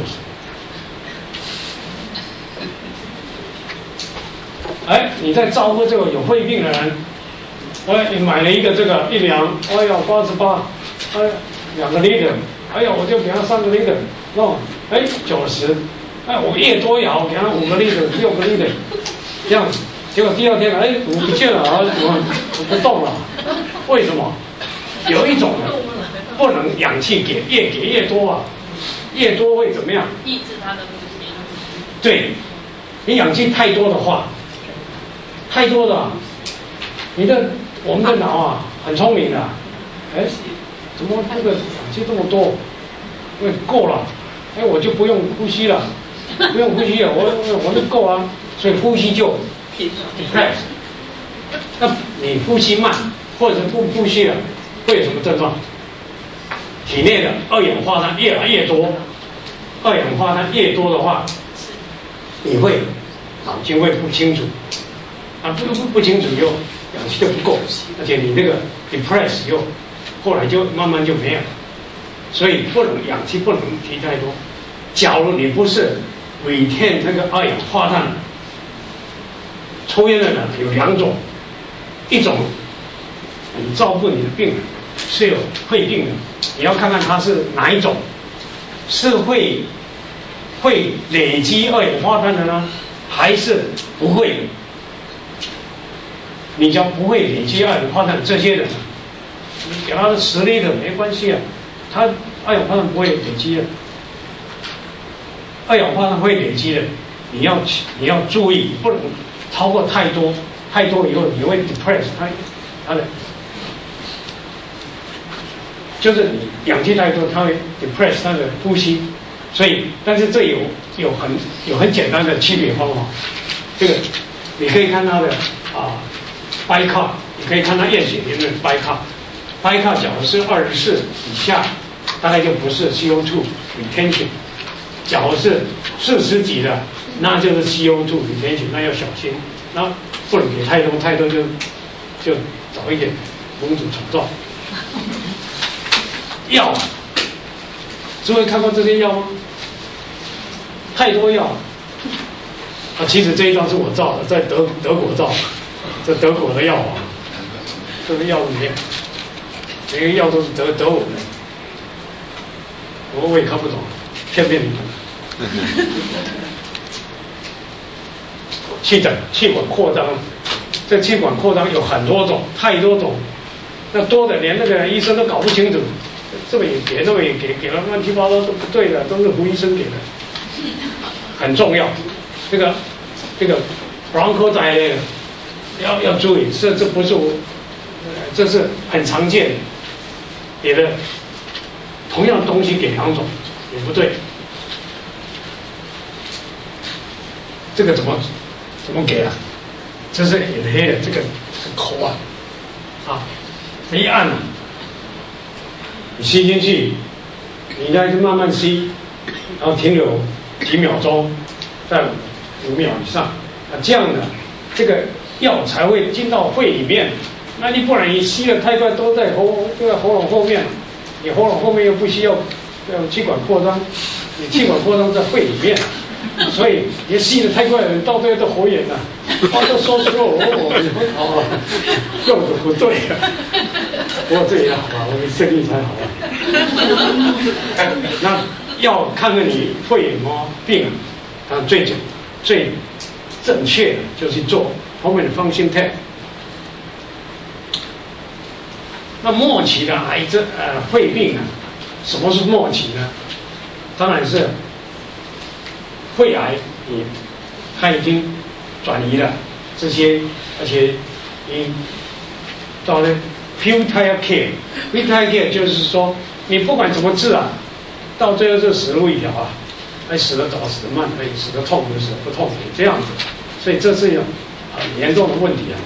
哎，你在照顾这个有肺病的人，哎，你买了一个这个一量，哎呀88，哎2个 liter， 哎呀我就给他3个 liter， 哦，哎90，哎我越多也好，给他5个 liter、6个 liter， 这样子，结果第二天哎我不见了啊，我不动了，为什么？有一种人不能氧气给越多啊，越多会怎么样？ 抑制他的呼吸。 对，你氧气太多的话。太多了，我们的脑啊很聪明的，哎，怎么这个氧气这么多？够了，哎，我就不用呼吸了，我就够啊，所以呼吸就 depress。那你呼吸慢或者不呼吸了，会有什么症状？体内的二氧化碳越来越多，二氧化碳越多的话，你会脑筋会不清楚。不清楚又氧气就不够，而且你那个 depress 又后来就慢慢就没有，所以氧气不能提太多。假如你不是retain那个二氧化碳，抽烟的人有2种，一种你照顾你的病人是有肺病的，你要看看他是哪一种，是会累积二氧化碳的呢，还是不会的？你只要不会累积二氧化碳，这些人，你给他的10 liter没关系啊，他二氧化碳不会累积的，二氧化碳会累积的，你要注意，不能超过太多以后你会 depress 他的，就是你氧气太多，它会 depress 他的呼吸，所以但是这有很简单的区别方法，这个你可以看他的BiCAR， 你可以看它验血里面的BiCAR，假如是24以下，大概就不是 CO2 retention， 假如是40几的，那就是 CO2 retention， 那要小心，那不能给太多就早一点蒙主重造。药，诸位看过这些药吗？太多药其实这一张是我造的，在德国造的。这德国的药王，这个药里面，每个药都是德文的，我也看不懂，骗你们。气管扩张，这气管扩张有很多种，太多种，那多的连那个医生都搞不清楚，这么也给，那么也给了乱七八糟都不对的，都是胡医生给的，很重要。这个 bronchodilator。要注意，这不是这是很常见的，给的同样的东西给2种也不对，这个怎么给啊？这是很黑的，这个口一按你吸进去，你再去慢慢吸，然后停留几秒钟，在5秒以上，这样的这个药才会进到肺里面。那你不然你吸的太快都在喉咙后面，你喉咙后面又不需要气管扩张，你气管扩张在肺里面，所以你吸的太快了，到最后都喉炎了，都说出我用的不对啊。不过这也好啊，我们生意才好啊。那要看看你肺有没有病，最正确的就是做后面的function test。 那末期的癌症肺病啊，什么是末期呢？当然是肺癌，它已经转移了这些，而且到了 futile care，futile care 就是说你不管怎么治啊，到最后就死路一条啊，死得早死得慢，死得痛就死得不痛，这样子，所以这是一种很严重的问题啊。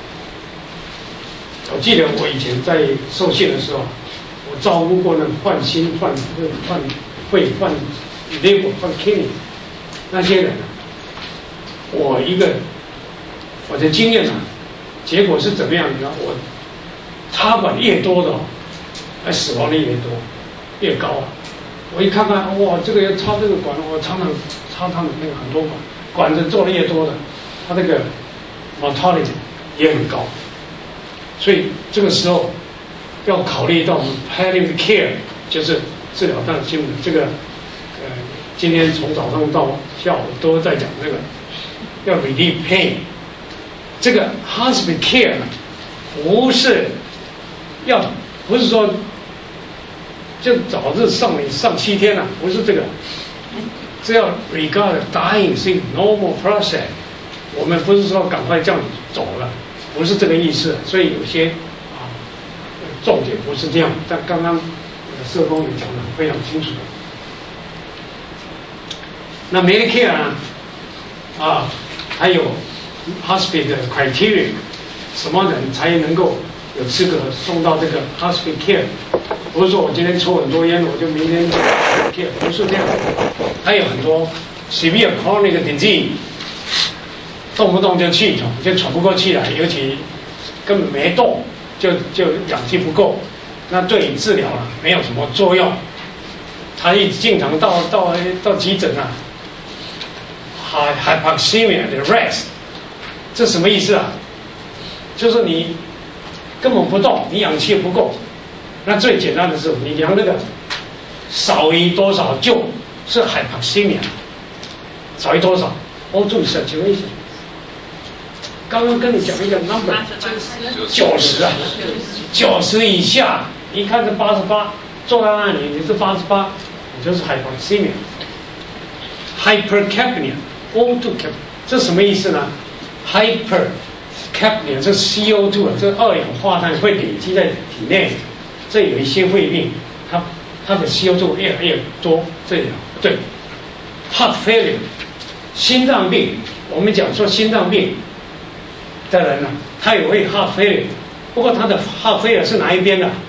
我记得我以前在受训的时候，我照顾过那患心、患肺、患 liver、患 kidney 那些人，我的经验啊，结果是怎么样呢？我插管越多的，死亡率越多，越高啊！我一看看，哇，这个要插这个管，我常常插他们那个很多管子做的越多的，他这个 mortality 也很高。所以这个时候要考虑到 palliative care， 就是治疗当心的这个今天从早上到下午都在讲这个要 relieve pain。这个 hospital care 呢，不是说就早日上7天了，不是这个，只要 regard dying 是 normal process， 我们不是说赶快叫你走了。不是这个意思，所以有些重点不是这样。但刚刚社工也讲得非常清楚的。那 Medicare 呢？还有 hospital 的 criteria， 什么人才能够有资格送到这个 hospital care？ 不是说我今天抽很多烟，我就明天就 care， 不是这样。还有很多 severe chronic disease。动不动就气喘，就喘不过气来，尤其根本没动，就氧气不够，那对于治疗啊没有什么作用。他一经常到急诊啊 ，hypoxemia 的 rest， 这什么意思啊？就是你根本不动，你氧气不够。那最简单的是你量那个少于多少就是 hypoxemia， 少于多少 O2 saturation。刚刚跟你讲一个 number， 90啊，90以下，一看是88，坐在那里你是88，你就是 hypoxemia。hypercapnia O2 cap， 这什么意思呢 ？hypercapnia 这 CO2 啊，这二氧化碳会累积在体内，这有一些肺病，它的 CO2 越来越多，这样对。heart failure 心脏病，我们讲说心脏病的人呢，他也会 heart failure， 不过他的 heart failure 是哪一边的？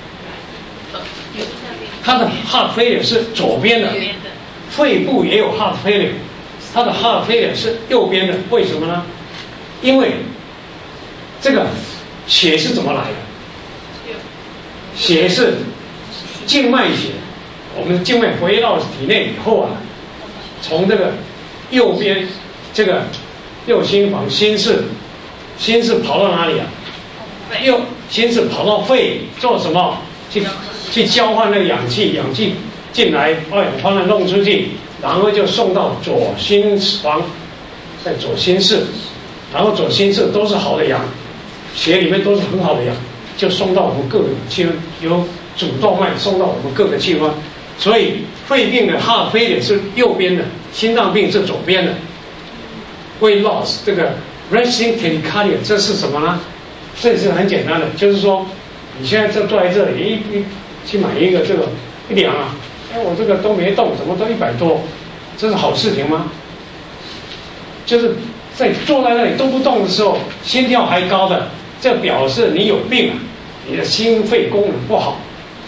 他的 heart failure 是左边的，肺部也有 heart failure， 他的 heart failure 是右边的，为什么呢？因为这个血是怎么来的？血是静脉血，我们的静脉回到体内以后啊，从这个右边这个右心房心室跑到哪里啊？心室跑到肺做什么？去交换那个氧气，氧气进来，二氧化碳弄出去，然后就送到左心房，在左心室，然后左心室都是好的氧，血里面都是很好的氧，就送到我们各个器官，由主动脉送到我们各个器官。所以肺病的 heart failure 是右边的，心脏病是左边的。weight loss 这个 resting tachycardia 这是什么呢？这是很简单的，就是说你现在坐在这里，去买一个这个一量啊，我这个都没动，怎么都100多，这是好事情吗？就是在坐在那里都不动的时候，心跳还高的，这表示你有病啊，你的心肺功能不好。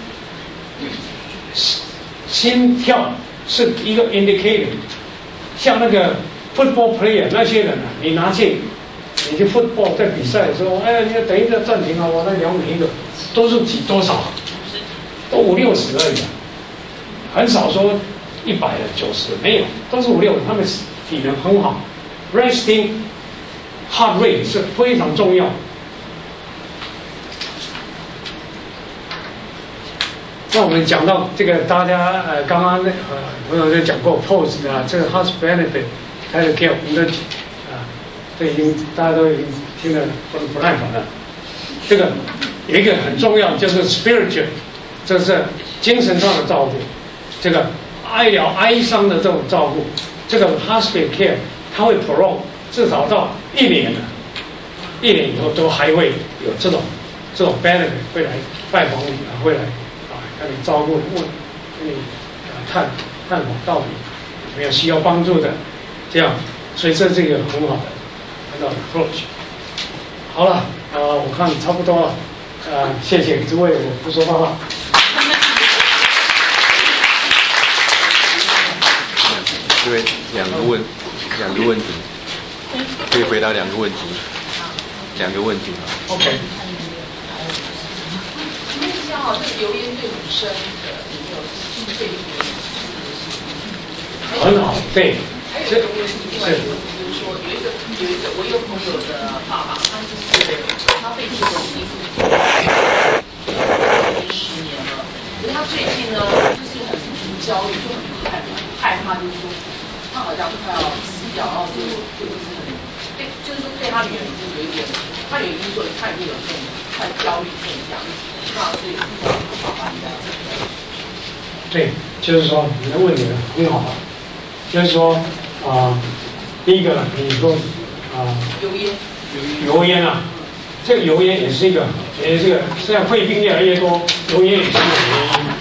心跳是一个 indicator， 像那个 football player 那些人啊，你去 football 在比赛的时候，你要等一下暂停啊，我来量每一个，都是几多少，都50、60而已啊，很少说100的、90的，没有，都是50、60，他们体能很好。resting heart rate 是非常重要。那我们讲到这个，大家刚刚朋友就讲过 post 啊，这个 house benefit 还有 care， 我们的这已经大家都已经听得不耐烦了。这个有一个很重要就是 spiritual， 这是精神上的照顾，这个哀伤的这种照顾，这个 hospital care 它会 prolong 至少到1年了，1年以后都还会有这种 benefit 会来拜访你，会来跟你照顾，跟你探讨到底有没有需要帮助的，这样，所以这是一个很好的 approach。好了，我看差不多了，谢谢诸位，我不说话了。 这位两个问题，可以回答2个问题，2个问题。 OK。 请问一下哈，这个油烟对女生的有没有性肺炎？ 很好，对。 还有一个问题，另外一个问题就是说，有一个我有朋友的爸爸，他肺气肿已经10年了，可是他最近呢，就是很焦虑，就很害怕，就是说他好像快要死掉，然后就是说对他女儿已经有一点，他女儿已经说他已经有这种快焦虑症这样子，那所以爸爸应该怎么样？ 对，就是说你的问题很好，就是说第一个你说油烟啊，这个油烟也是一个，现在肺病越来越多，油烟也是一个原因。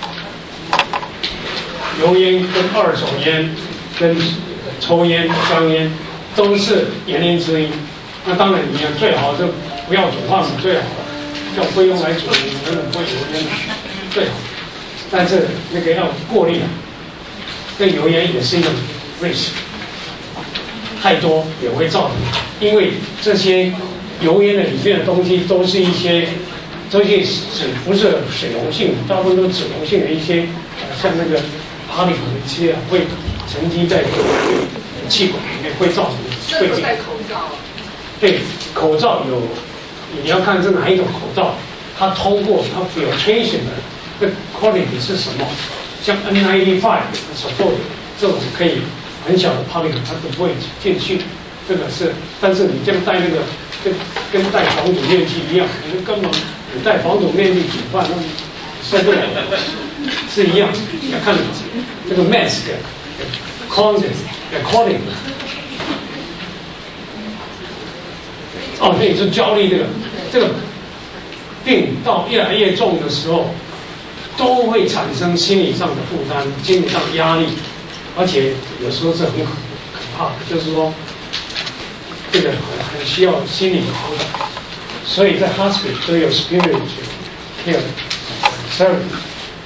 油烟跟2手烟、跟抽烟、香烟都是原因之一。那当然你要最好就不要煮饭嘛，最好了，叫不用来煮，根本不会油烟最好。但是那个要过滤啊，这油烟也是一种 risk， 太多也会造成，因为这些油烟的里面的东西都是一些不是水溶性，大部分都是脂溶性的一些，像那个particle的一些会沉积在气管里面，会造成肺病。 戴口罩。 对，口罩有，你要看是哪一种口罩，它通过它 filtration 的 quality 是什么？像 N95 support 这种可以很小的 particle 它都不会进去，这个是，但是你这样戴那个跟戴防毒面具一样，你根本你戴防毒面具煮饭那受不了的，是一样。要看这个 mask quality。对，就焦虑这个病到越来越重的时候，都会产生心理上的负担、心理上的压力，而且有时候是很可怕的，就是说这个很需要心理辅导，所以在 hospital 都有 spiritual care service，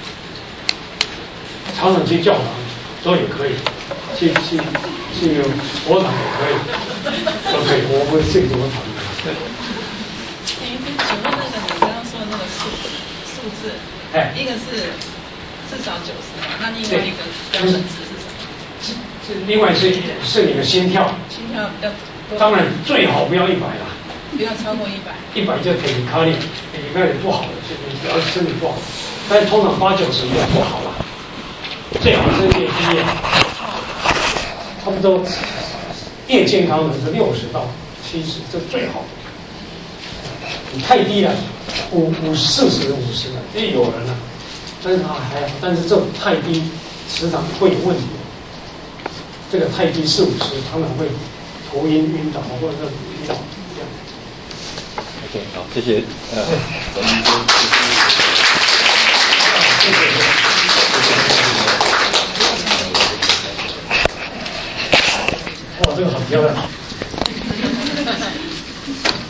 常常去教堂都也可以，去佛堂也可以，都可以，我会信佛堂。对。 请问那个你刚刚说的那个数字，一个是至少90嘛，那另外一个标准值是什么？ 另外是你的心跳。 心跳比较多。当然最好不要100啦。 不要超过100。100 就给你卡力不好的，就你只要身体不好，但是通常80-90也不好了，最好是越低越好，差不多越健康的是60到70，这最好。你太低了，40-50了，也有人了，但是他还好，但是这种太低，时常会有问题。这个太低40-50，常常会头晕倒或者是晕倒这样。 OK， 好，谢谢。我们哇，这个很漂亮。